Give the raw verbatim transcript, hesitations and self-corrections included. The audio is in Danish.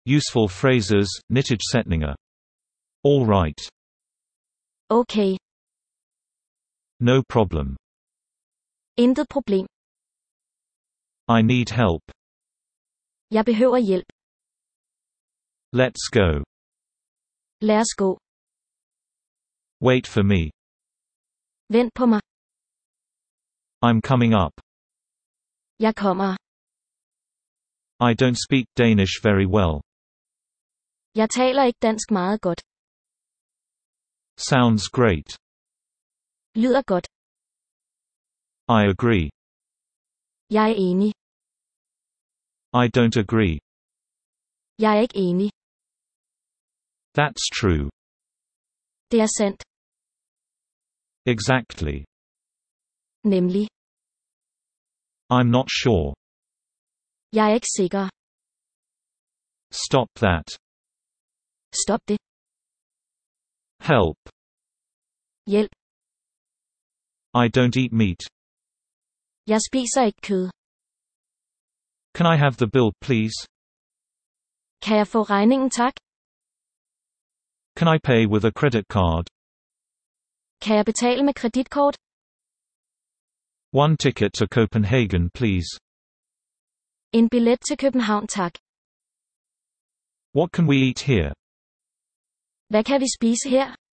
Useful phrases, nyttige sætninger. All right. Okay. No problem. Intet problem. I need help. Jeg behøver hjælp. Let's go. Lad os gå. Wait for me. Vent på mig. I'm coming up. Jeg kommer. I don't speak Danish very well. Jeg taler ikke dansk meget godt. Sounds great. Lyder godt. I agree. Jeg er enig. I don't agree. Jeg er ikke enig. That's true. Det er sandt. Exactly. Nemlig. I'm not sure. Jeg er ikke sikker. Stop that. Stop det. Help. Hjælp. I don't eat meat. Jeg spiser ikke kød. Can I have the bill, please? Kan jeg få regningen, tak? Can I pay with a credit card? Kan jeg betale med kreditkort? One ticket to Copenhagen, please. En billet til København, tak. What can we eat here? Hvad kan vi spise her?